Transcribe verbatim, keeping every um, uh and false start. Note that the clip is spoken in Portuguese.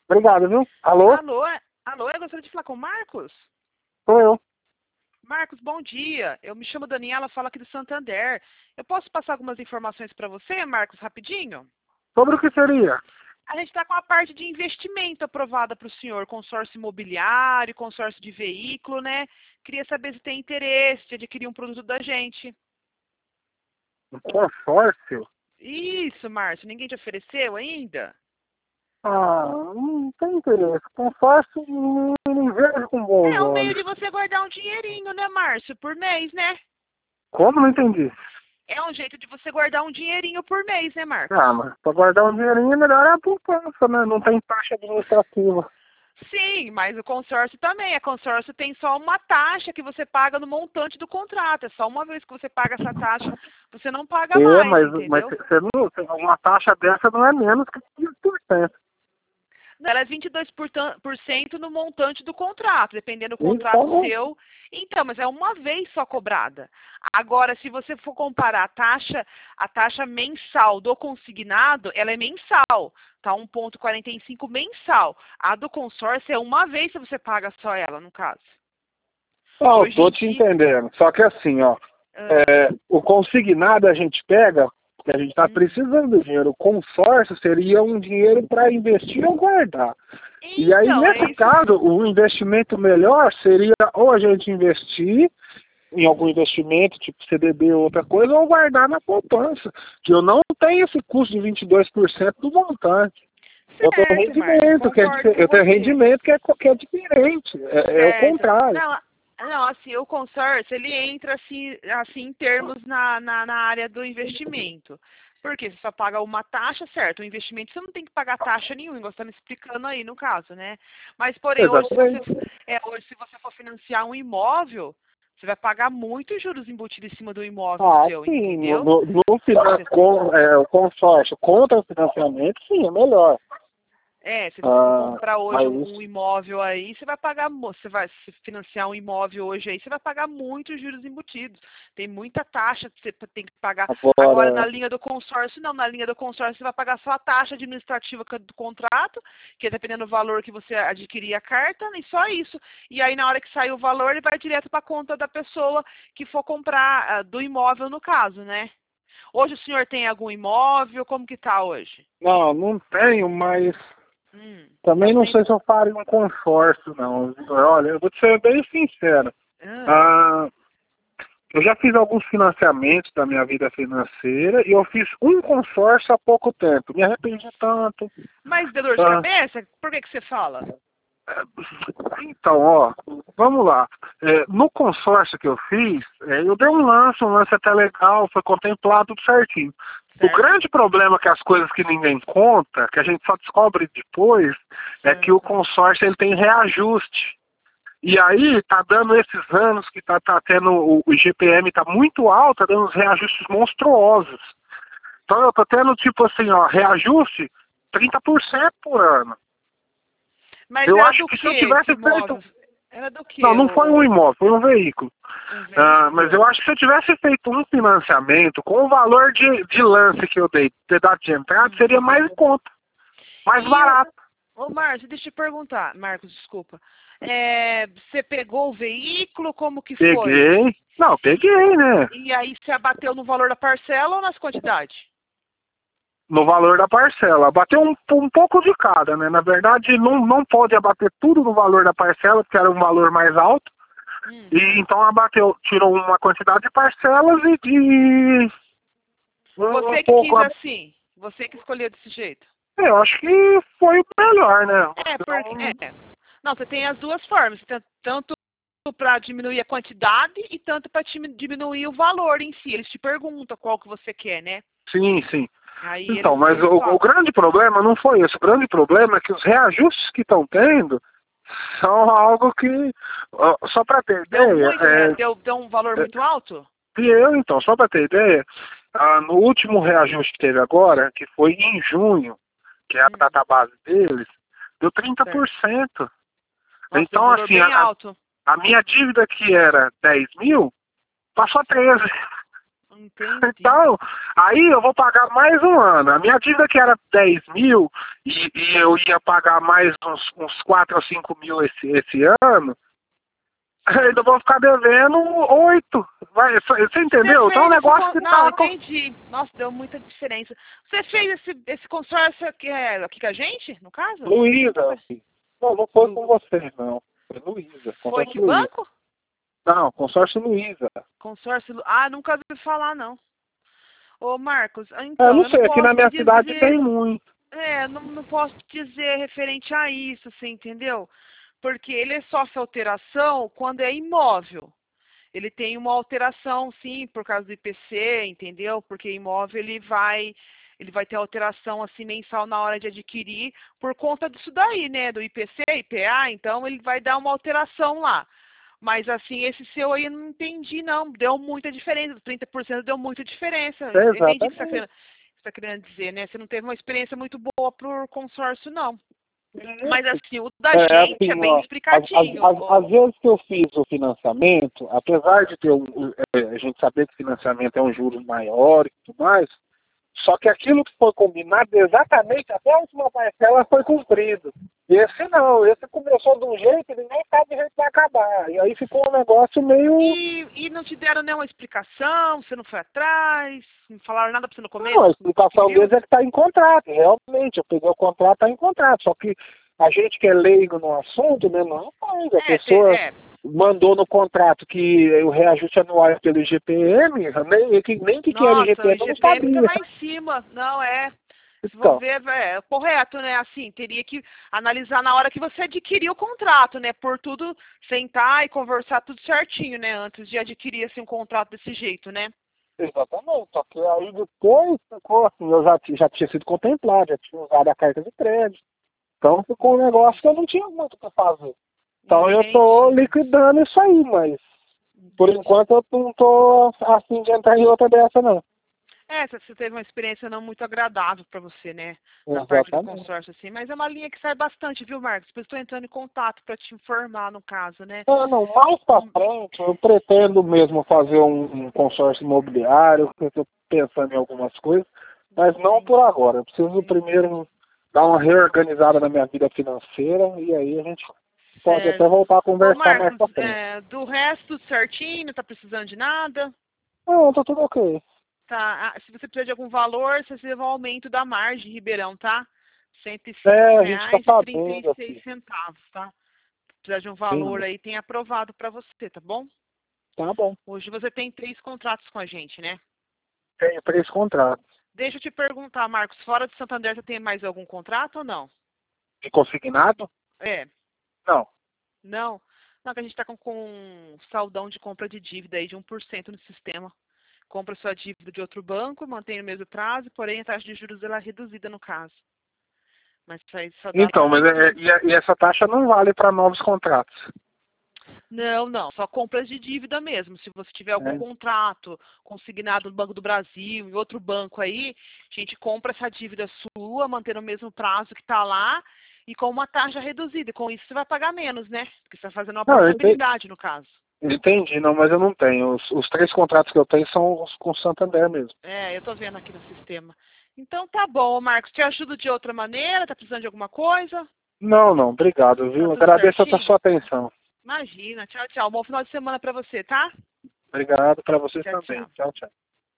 Obrigado, viu? Alô? Alô, é- alô, eu gostaria de falar com o Marcos. Sou eu. Marcos, bom dia. Eu me chamo Daniela, falo aqui do Santander. Eu posso passar algumas informações para você, Marcos, rapidinho? Sobre o que seria? A gente está com a parte de investimento aprovada para o senhor, consórcio imobiliário, consórcio de veículo, né? Queria saber se tem interesse de adquirir um produto da gente. Um consórcio? Isso, Márcio, ninguém te ofereceu ainda? Ah, não tem interesse. Consórcio não, não vejo com bons É um meio olhos. de você guardar um dinheirinho, né, Márcio, por mês, né? Como? Não entendi. É um jeito de você guardar um dinheirinho por mês, né, Marcos? Ah, mas para guardar um dinheirinho, melhor é a poupança, né? Não tem taxa administrativa. Sim, mas o consórcio também. A consórcio tem só uma taxa que você paga no montante do contrato. É só uma vez que você paga essa taxa, você não paga É, mais, mas, mas entendeu? você não, uma taxa dessa não é menos que quinze por cento. Ela é vinte e dois por cento no montante do contrato, dependendo do contrato Então, seu. Então, mas é uma vez só cobrada. Agora, se você for comparar a taxa, a taxa mensal do consignado, ela é mensal, tá? um vírgula quarenta e cinco mensal. A do consórcio é uma vez que você paga só ela, no caso. não, Hoje tô em te dia. entendendo. Só que assim, ó, Ah, é, o consignado a gente pega, que a gente está hum. precisando do dinheiro. O consórcio seria um dinheiro para investir ou guardar. E aí, Então, é nesse isso. caso, o investimento melhor seria ou a gente investir em algum investimento, tipo C D B ou outra coisa, ou guardar na poupança, que eu não tenho esse custo de vinte e dois por cento do montante. Eu tenho Certo, Márcio, rendimento, que é, concordo difer- com eu tenho você. rendimento que é, co- que é diferente, é, é o Certo. contrário. Não, não, assim, o consórcio, ele entra assim, assim em termos na, na, na área do investimento. Porque você só paga uma taxa, certo? O investimento você não tem que pagar taxa nenhuma, igual você está me explicando aí no caso, né? Mas, porém, hoje se você, Exatamente. é, hoje, se você for financiar um imóvel, você vai pagar muitos juros embutidos em cima do imóvel Ah, seu, sim, no, entendeu? no, no finan- com, é, o consórcio contra o financiamento, sim, é melhor. É, se você for Ah, comprar hoje mas um, um isso, imóvel aí, você vai pagar, mo- você vai se financiar um imóvel hoje aí, você vai pagar muitos juros embutidos. Tem muita taxa que você tem que pagar. Agora, na agora, linha do consórcio, não. Na linha do consórcio, você vai pagar só a taxa administrativa que é do contrato, que é dependendo do valor que você adquirir a carta, e só isso. E aí, na hora que sair o valor, ele vai direto para a conta da pessoa que for comprar, ah, do imóvel, no caso, né? Hoje o senhor tem algum imóvel? Como que tá hoje? não, não tenho, mas Hum, tá também não sem... sei se eu faria um consórcio, não. Olha, eu vou te ser bem sincero. Ah. Ah, eu já fiz alguns financiamentos da minha vida financeira e eu fiz um consórcio há pouco tempo. Me arrependi tanto. Mas deu dor de Ah, cabeça? Por que que você fala? então, ó, vamos lá. É, no consórcio que eu fiz, é, eu dei um lance, um lance até legal, foi contemplado tudo certinho. O Certo, grande problema que as coisas que ninguém conta, que a gente só descobre depois, é que o certo. consórcio ele tem reajuste. E aí tá dando esses anos que tá, tá tendo, o, o I G P M tá muito alto, tá dando uns reajustes monstruosos. Então eu tô tendo tipo assim, ó, reajuste trinta por cento por ano. Mas Eu era acho do que que se eu esse tivesse feito. imóvel? Era do Não, que não foi um o, imóvel, foi um veículo. um Ah, mas eu veículo? acho que se eu tivesse feito um financiamento com o valor de, de lance que eu dei, ter dado de entrada, seria mais em Hum. conta, mais E o... barato. Ô, Márcio, deixa eu te perguntar. Marcos, desculpa. É, você pegou o veículo, como que foi? Peguei. Não, peguei, né? E aí você abateu no valor da parcela ou nas quantidades? No valor da parcela. Abateu um, um pouco de cada, né? Na verdade, não, não pode abater tudo no valor da parcela, porque era um valor mais alto. Hum. E então abateu, tirou uma quantidade de parcelas e de um, um Você que pouco. quis a- assim? Você que escolheu desse jeito? Eu acho que foi o melhor, né? É, porque... Então, É. Não, você tem as duas formas. Tan- Tanto para diminuir a quantidade e tanto para diminuir o valor em si. Eles te perguntam qual que você quer, né? sim, sim. Aí Então, eles, mas eles o, o falam. grande problema não foi esse. O grande problema é que os reajustes que estão tendo são algo que, ó, só para ter Deu ideia, muito, rea- é, deu, deu um valor é, muito alto? e eu, então, só para ter ideia, ah, no último reajuste que teve agora, que foi em junho, que é a Hum, database deles, deu trinta por certo. cento. Nossa, deu um Então, valor assim, a, bem alto. a minha dívida que era dez mil, passou a treze. Entendi. Então, aí eu vou pagar mais um ano. A minha dívida que era dez mil e, e eu ia pagar mais uns, uns quatro ou cinco mil esse, esse ano, ainda vou ficar devendo oito. Vai, você entendeu? Você Então é um fez esse negócio con- que Não, tá... com- entendi. Nossa, deu muita diferença. Você fez esse, esse consórcio aqui, é, aqui com a gente, no caso? Luísa. Não, não foi com você, não. Foi Luísa. Foi que Consórcio Luísa. banco? Não, consórcio Luísa. Consórcio. Lu- Ah, nunca ouvi falar, não. Ô, Marcos, ah, É, então, não eu não sei, aqui na posso minha te cidade dizer. tem muito. É, não, não posso te dizer referente a isso, você entendeu? Porque ele sofre alteração quando é imóvel. Ele tem uma alteração, sim, por causa do I P C, entendeu? Porque imóvel ele vai, ele vai ter alteração assim mensal na hora de adquirir por conta disso daí, né? Do I P C, I P A, então ele vai dar uma alteração lá. Mas assim, esse seu aí eu não entendi, não. Deu muita diferença. trinta por cento deu muita diferença. Eu entendi o que você está Exatamente. querendo, você tá querendo dizer, né? Você não teve uma experiência muito boa por consórcio, não. Mas assim, o da É gente é assim, bem ó, as, explicadinho. as, as, ô- às vezes que eu fiz o financiamento, apesar de ter um, um, é, a gente saber que financiamento é um juros maior e tudo mais, só que aquilo que foi combinado exatamente até a última parcela foi cumprido. Esse não, esse começou de um jeito e nem sabe o jeito que vai acabar. E aí ficou um negócio meio. E, e não te deram nenhuma explicação, você não foi atrás, não falaram nada pra você no começo? Não, a explicação Viu? deles é que está em contrato, realmente. Eu peguei o contrato, está em contrato. Só que a gente que é leigo no assunto, né, não faz. A É, te- pessoa é, mandou no contrato que o reajuste anual é pelo I G P M, nem que, nem que, que era nossa, o I G P M eu não I G P M tá sabia. lá em cima, não é? Se for Então, ver, é correto, né? Assim, teria que analisar na hora que você adquirir o contrato, né? Por tudo, sentar e conversar tudo certinho, né? Antes de adquirir, assim, um contrato desse jeito, né? exatamente. Só que aí depois ficou assim, eu já, ti- já tinha sido contemplado, já tinha usado a carta de crédito. Então ficou um negócio que eu não tinha muito o que fazer. Então eu tô Entendi. liquidando isso aí, mas por enquanto eu não tô afim de entrar em outra dessa, não. É, você teve uma experiência não muito agradável para você, né? Na parte do Exatamente. consórcio, assim. Mas é uma linha que sai bastante, viu, Marcos? Depois estou entrando em contato para te informar, no caso, né? Ah, não, mais pra frente eu pretendo mesmo fazer um, um consórcio imobiliário, eu estou pensando em algumas coisas, mas não por agora. Eu preciso primeiro dar uma reorganizada na minha vida financeira e aí a gente pode até Certo. voltar a Ô, conversar mais pra Marcos, frente. é, do resto, tudo certinho, não tá precisando de nada? Não, tá tudo ok. Tá, ah, se você precisar de algum valor, você leva o aumento da margem, Ribeirão, tá? cento e É, cinco a gente tá reais e trinta e sabendo seis aqui. centavos, tá? Se precisar de um Sim, valor aí, tem aprovado para você, tá bom? tá bom. Hoje você tem três contratos com a gente, né? Tenho três contratos. Deixa eu te perguntar, Marcos, fora de Santander você tem mais algum contrato ou não? De consignado? É, Não. não? Não, que a gente está com, com um saldão de compra de dívida aí de um por cento no sistema. Compra sua dívida de outro banco, mantém o mesmo prazo, porém a taxa de juros ela é reduzida no caso. Mas isso aí só dá Então, mas é, é- e, a- e essa taxa não vale para novos contratos. Não, não, só compras de dívida mesmo. Se você tiver algum É. contrato consignado no Banco do Brasil, em outro banco aí, a gente compra essa dívida sua, mantendo o mesmo prazo que está lá e com uma taxa reduzida. Com isso você vai pagar menos, né? Porque você está fazendo uma Não, eu entendi, portabilidade no caso. entendi, não, mas eu não tenho. Os, os três contratos que eu tenho são os com Santander mesmo. É, eu tô vendo aqui no sistema. Então tá bom, Marcos. Te ajudo de outra maneira? Tá precisando de alguma coisa? Não, não, obrigado, Tá viu? tudo Agradeço a certinho? sua atenção. Imagina. Tchau, tchau. Bom final de semana pra você, tá? Obrigado para vocês Tchau, também. tchau. Tchau, tchau.